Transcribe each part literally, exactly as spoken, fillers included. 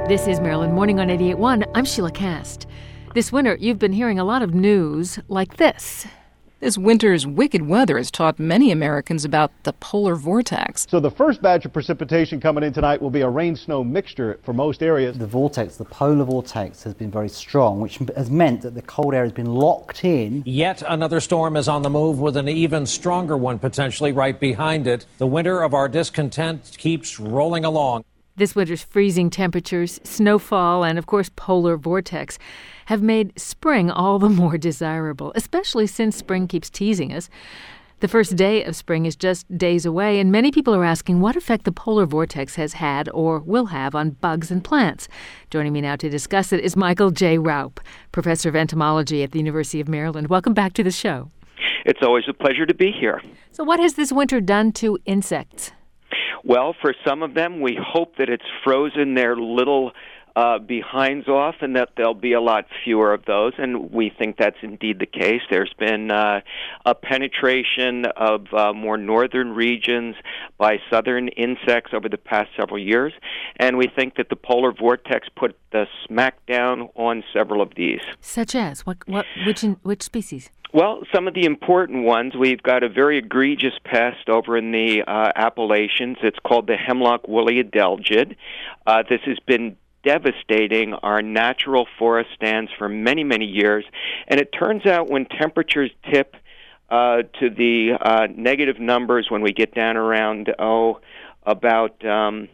This is Maryland Morning on eighty-eight point one. I'm Sheila Cast. This winter, you've been hearing a lot of news like this. This winter's wicked weather has taught many Americans about the polar vortex. So the first batch of precipitation coming in tonight will be a rain-snow mixture for most areas. The vortex, the polar vortex, has been very strong, which has meant that the cold air has been locked in. Yet another storm is on the move with an even stronger one potentially right behind it. The winter of our discontent keeps rolling along. This winter's freezing temperatures, snowfall, and, of course, polar vortex have made spring all the more desirable, especially since spring keeps teasing us. The first day of spring is just days away, and many people are asking what effect the polar vortex has had or will have on bugs and plants. Joining me now to discuss it is Michael J. Raup, professor of entomology at the University of Maryland. Welcome back to the show. It's always a pleasure to be here. So what has this winter done to insects? Well, for some of them, we hope that it's frozen their little uh, behinds off and that there'll be a lot fewer of those, and we think that's indeed the case. There's been uh, a penetration of uh, more northern regions by southern insects over the past several years, and we think that the polar vortex put the smack down on several of these. Such as? What? What? Which? Which species? Well, some of the important ones, we've got a very egregious pest over in the uh, Appalachians. It's called the hemlock woolly adelgid. Uh, this has been devastating our natural forest stands for many, many years. And it turns out when temperatures tip uh, to the uh, negative numbers, when we get down around, oh, about um,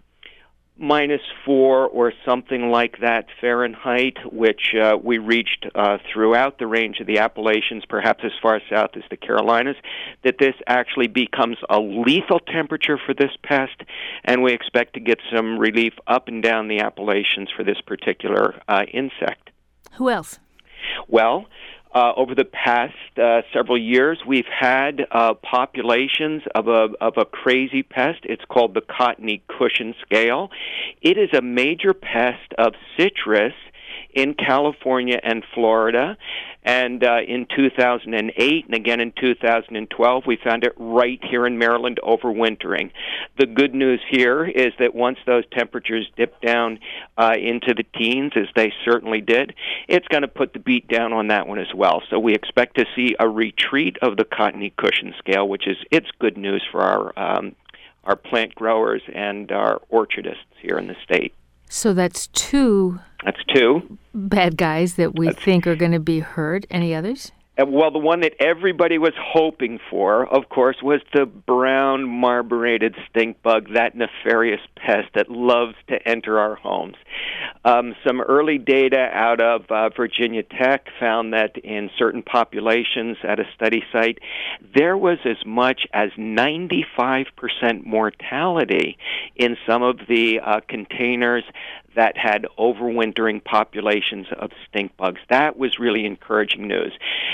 minus four or something like that Fahrenheit, which uh, we reached uh, throughout the range of the Appalachians, perhaps as far south as the Carolinas, that this actually becomes a lethal temperature for this pest, and we expect to get some relief up and down the Appalachians for this particular uh, insect. Who else? Well, Uh, over the past uh, several years, we've had uh, populations of a of a crazy pest. It's called the cottony cushion scale. It is a major pest of citrus in California and Florida. And uh, in two thousand eight and again in two thousand twelve, we found it right here in Maryland overwintering. The good news here is that once those temperatures dip down uh, into the teens, as they certainly did, it's going to put the beat down on that one as well. So we expect to see a retreat of the cottony cushion scale, which is it's good news for our um, our plant growers and our orchardists here in the state. So that's two. That's two. Bad guys that we That's, think are going to be hurt. Any others? Well, the one that everybody was hoping for, of course, was the brown marmorated stink bug, that nefarious pest that loves to enter our homes. Um, some early data out of uh, Virginia Tech found that in certain populations at a study site, there was as much as ninety-five percent mortality in some of the uh, containers that had overwintering populations of stink bugs. That was really encouraging news.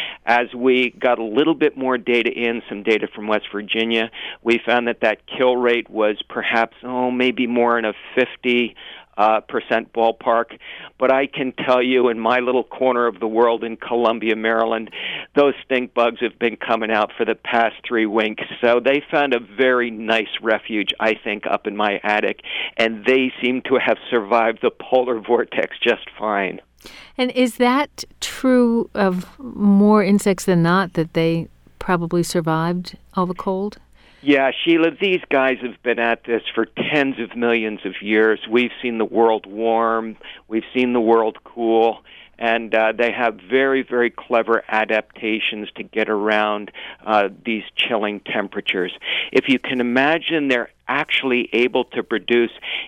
As we got a little bit more data in, some data from West Virginia, we found that that kill rate was perhaps, oh, maybe more in a fifty uh, percent ballpark. But I can tell you in my little corner of the world in Columbia, Maryland, those stink bugs have been coming out for the past three weeks. So they found a very nice refuge, I think, up in my attic, and they seem to have survived the polar vortex just fine. And is that true of more insects than not, that they probably survived all the cold? Yeah, Sheila, these guys have been at this for tens of millions of years. We've seen the world warm. We've seen the world cool. And uh, they have very, very clever adaptations to get around uh, these chilling temperatures. If you can imagine, they're actually able to produce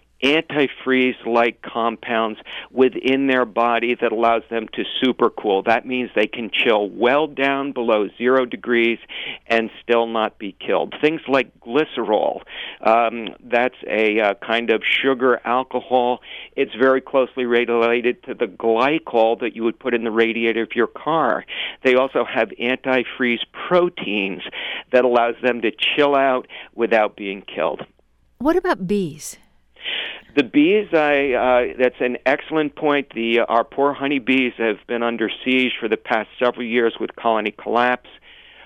antifreeze-like compounds within their body that allows them to supercool. That means they can chill well down below zero degrees and still not be killed. Things like glycerol, um, that's a uh, kind of sugar alcohol. It's very closely related to the glycol that you would put in the radiator of your car. They also have antifreeze proteins that allows them to chill out without being killed. What about bees? The bees, I, uh, that's an excellent point. The, uh, our poor honeybees have been under siege for the past several years with colony collapse.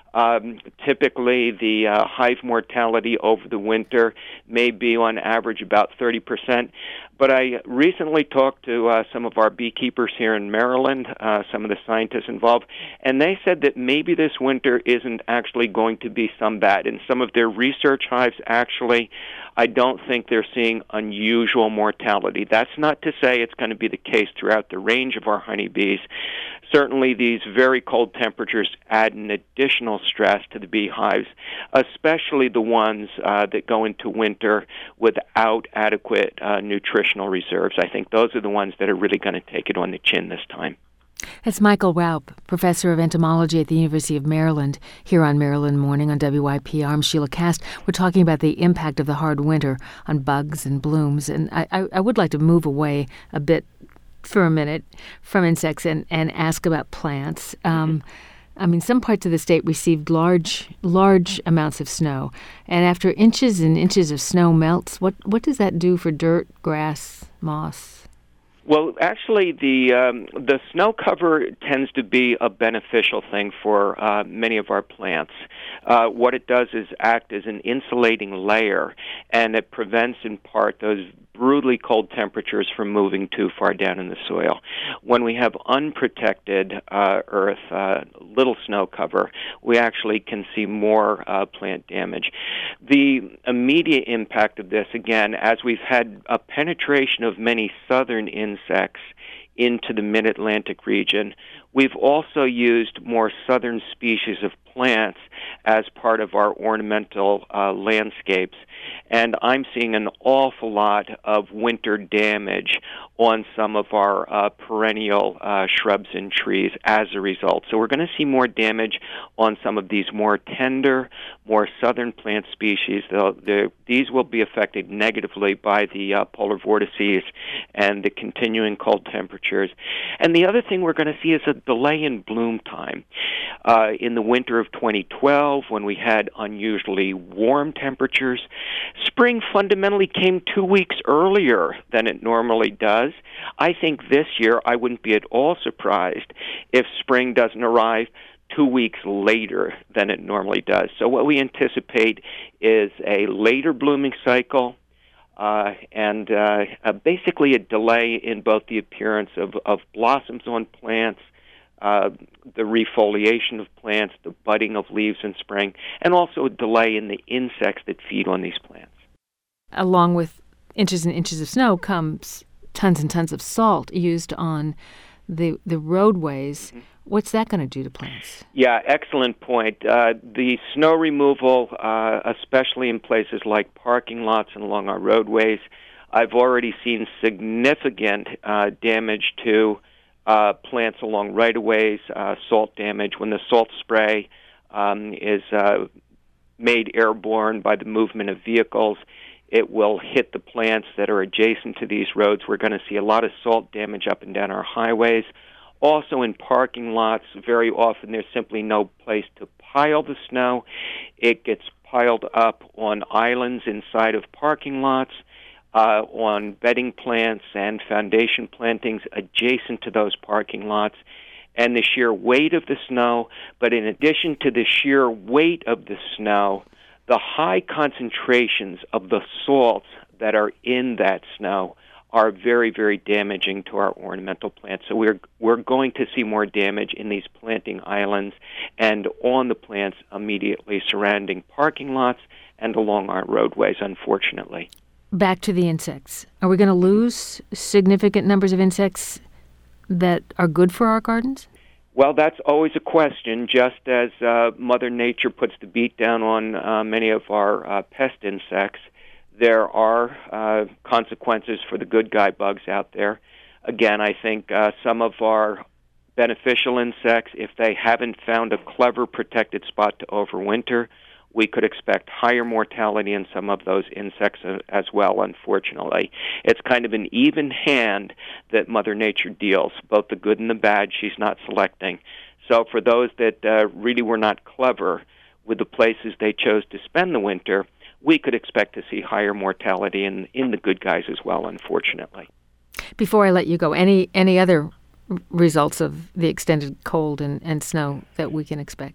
Um, typically, the uh, hive mortality over the winter may be on average about thirty percent. But I recently talked to uh, some of our beekeepers here in Maryland, uh, some of the scientists involved, and they said that maybe this winter isn't actually going to be some bad. In some of their research hives, actually, I don't think they're seeing unusual mortality. That's not to say it's going to be the case throughout the range of our honeybees. Certainly, these very cold temperatures add an additional stress to the beehives, especially the ones uh, that go into winter without adequate uh, nutritional reserves. I think those are the ones that are really going to take it on the chin this time. That's Michael Raup, professor of entomology at the University of Maryland, here on Maryland Morning on W Y P R. I'm Sheila Kast. We're talking about the impact of the hard winter on bugs and blooms, and I, I, I would like to move away a bit for a minute from insects and, and ask about plants. Um, I mean, some parts of the state received large, large amounts of snow, and after inches and inches of snow melts, what, what does that do for dirt, grass, moss? Well, actually, the um, the snow cover tends to be a beneficial thing for uh, many of our plants. Uh, what it does is act as an insulating layer, and it prevents, in part, those brutally cold temperatures from moving too far down in the soil. When we have unprotected uh, earth, uh, little snow cover, we actually can see more uh, plant damage. The immediate impact of this, again, as we've had a penetration of many southern insects into the mid-Atlantic region, we've also used more southern species of plants as part of our ornamental uh, landscapes. And I'm seeing an awful lot of winter damage on some of our uh, perennial uh, shrubs and trees as a result. So we're going to see more damage on some of these more tender, more southern plant species. They'll, these will be affected negatively by the uh, polar vortices and the continuing cold temperatures. And the other thing we're going to see is a delay in bloom time. Uh, in the winter of twenty twelve, when we had unusually warm temperatures, spring fundamentally came two weeks earlier than it normally does. I think this year I wouldn't be at all surprised if spring doesn't arrive two weeks later than it normally does. So what we anticipate is a later blooming cycle, uh, and uh, uh, basically a delay in both the appearance of, of blossoms on plants, Uh, the refoliation of plants, the budding of leaves in spring, and also a delay in the insects that feed on these plants. Along with inches and inches of snow comes tons and tons of salt used on the the roadways. Mm-hmm. What's that going to do to plants? Yeah, excellent point. Uh, the snow removal, uh, especially in places like parking lots and along our roadways, I've already seen significant uh, damage to Uh, plants along right-of-ways, uh, salt damage. When the salt spray um, is uh, made airborne by the movement of vehicles, it will hit the plants that are adjacent to these roads. We're going to see a lot of salt damage up and down our highways. Also in parking lots, very often there's simply no place to pile the snow. It gets piled up on islands inside of parking lots, Uh, on bedding plants and foundation plantings adjacent to those parking lots, and the sheer weight of the snow. But in addition to the sheer weight of the snow, the high concentrations of the salts that are in that snow are very, very damaging to our ornamental plants. So we're we're going to see more damage in these planting islands and on the plants immediately surrounding parking lots and along our roadways, unfortunately. Back to the insects. Are we going to lose significant numbers of insects that are good for our gardens? Well, that's always a question. Just as uh, Mother Nature puts the beat down on uh, many of our uh, pest insects, there are uh, consequences for the good guy bugs out there. Again, I think uh, some of our beneficial insects, if they haven't found a clever protected spot to overwinter, we could expect higher mortality in some of those insects as well, unfortunately. It's kind of an even hand that Mother Nature deals, both the good and the bad. She's not selecting. So for those that uh, really were not clever with the places they chose to spend the winter, we could expect to see higher mortality in, in the good guys as well, unfortunately. Before I let you go, any any other results of the extended cold and, and snow that we can expect?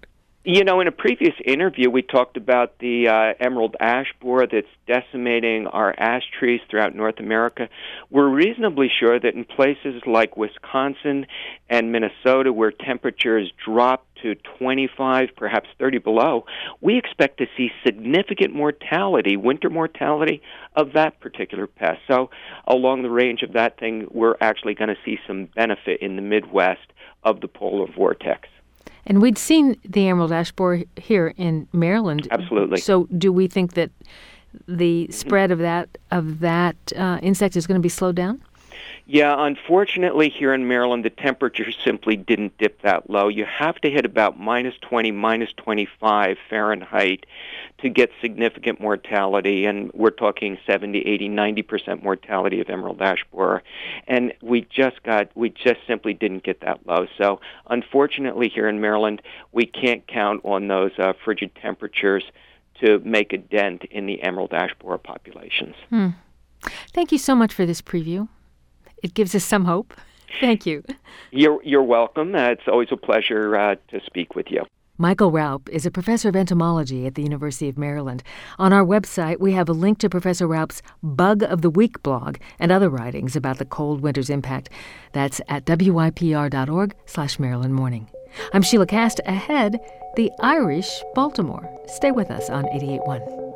You know, in a previous interview, we talked about the uh, emerald ash borer that's decimating our ash trees throughout North America. We're reasonably sure that in places like Wisconsin and Minnesota, where temperatures drop to twenty-five, perhaps thirty below, we expect to see significant mortality, winter mortality, of that particular pest. So along the range of that thing, we're actually going to see some benefit in the Midwest of the polar vortex. And we'd seen the emerald ash borer here in Maryland. Absolutely. So do we think that the spread of that of that uh, insect is going to be slowed down? Yeah, unfortunately here in Maryland, the temperature simply didn't dip that low. You have to hit about minus twenty, minus twenty-five Fahrenheit to get significant mortality, and we're talking seventy, eighty, ninety percent mortality of emerald ash borer. And we just got, we just simply didn't get that low. So unfortunately here in Maryland, we can't count on those uh, frigid temperatures to make a dent in the emerald ash borer populations. Hmm. Thank you so much for this preview. It gives us some hope. Thank you. You're, you're welcome. Uh, it's always a pleasure uh, to speak with you. Michael Raupp is a professor of entomology at the University of Maryland. On our website, we have a link to Professor Raupp's Bug of the Week blog and other writings about the cold winter's impact. That's at W I P R dot org slash Maryland Morning. I'm Sheila Cast. Ahead, the Irish Baltimore. Stay with us on eighty-eight point one.